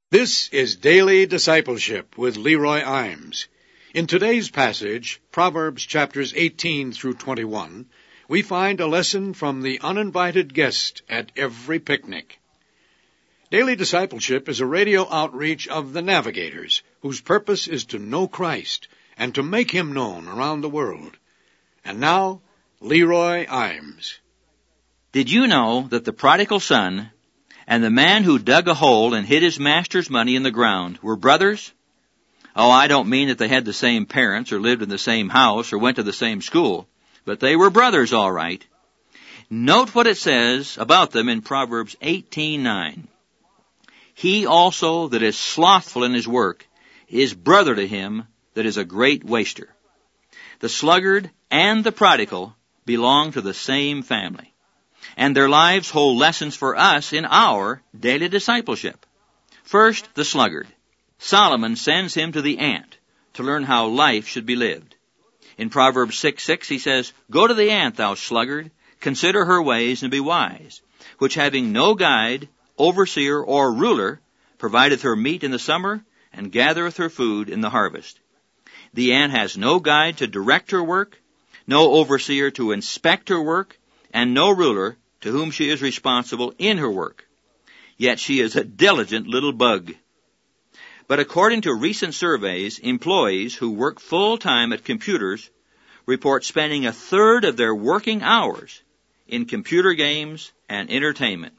This is Daily Discipleship with Leroy Imes. In today's passage, Proverbs chapters 18 through 21, we find a lesson from the uninvited guest at every picnic. Daily Discipleship is a radio outreach of the Navigators, whose purpose is to know Christ and to make Him known around the world. And now, Leroy Imes. Did you know that the prodigal son and the man who dug a hole and hid his master's money in the ground were brothers? Oh, I don't mean that they had the same parents or lived in the same house or went to the same school, but they were brothers, all right. Note what it says about them in Proverbs 18:9. He also that is slothful in his work is brother to him that is a great waster. The sluggard and the prodigal belong to the same family, and their lives hold lessons for us in our daily discipleship. First, the sluggard. Solomon sends him to the ant to learn how life should be lived. In Proverbs 6:6 he says, "Go to the ant, thou sluggard, consider her ways and be wise, which having no guide, overseer, or ruler, provideth her meat in the summer and gathereth her food in the harvest." The ant has no guide to direct her work, no overseer to inspect her work, and no ruler to whom she is responsible in her work. Yet she is a diligent little bug. But according to recent surveys, employees who work full-time at computers report spending a third of their working hours in computer games and entertainment.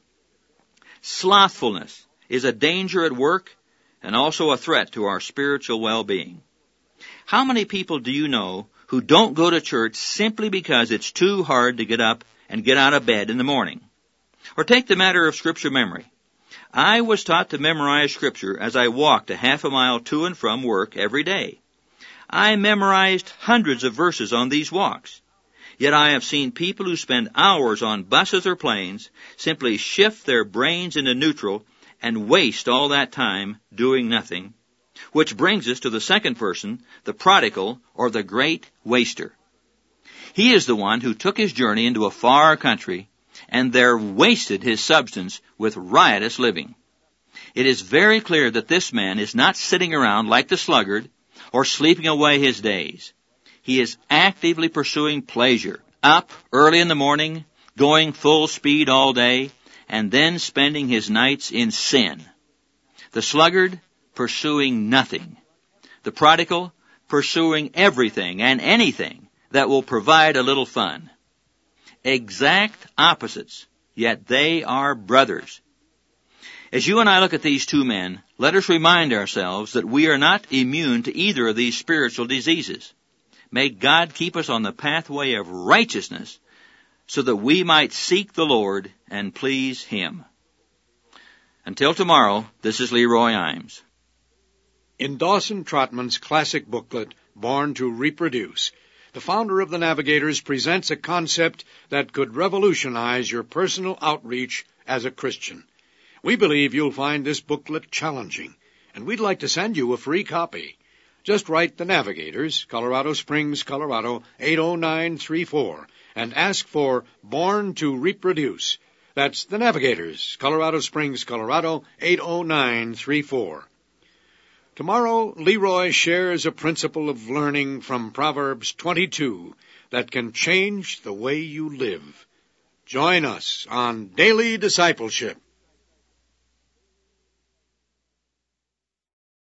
Slothfulness is a danger at work and also a threat to our spiritual well-being. How many people do you know who don't go to church simply because it's too hard to get up and get out of bed in the morning? Or take the matter of Scripture memory. I was taught to memorize Scripture as I walked a half a mile to and from work every day. I memorized hundreds of verses on these walks. Yet I have seen people who spend hours on buses or planes simply shift their brains into neutral and waste all that time doing nothing. Which brings us to the second person, the prodigal or the great waster. He is the one who took his journey into a far country and there wasted his substance with riotous living. It is very clear that this man is not sitting around like the sluggard or sleeping away his days. He is actively pursuing pleasure, up early in the morning, going full speed all day, and then spending his nights in sin. The sluggard pursuing nothing. The prodigal pursuing everything and anything that will provide a little fun. Exact opposites, yet they are brothers. As you and I look at these two men, let us remind ourselves that we are not immune to either of these spiritual diseases. May God keep us on the pathway of righteousness so that we might seek the Lord and please Him. Until tomorrow, this is Leroy Imes. In Dawson Trotman's classic booklet, Born to Reproduce, the founder of the Navigators presents a concept that could revolutionize your personal outreach as a Christian. We believe you'll find this booklet challenging, and we'd like to send you a free copy. Just write the Navigators, Colorado Springs, Colorado 80934, and ask for Born to Reproduce. That's the Navigators, Colorado Springs, Colorado 80934. Tomorrow, Leroy shares a principle of learning from Proverbs 22 that can change the way you live. Join us on Daily Discipleship.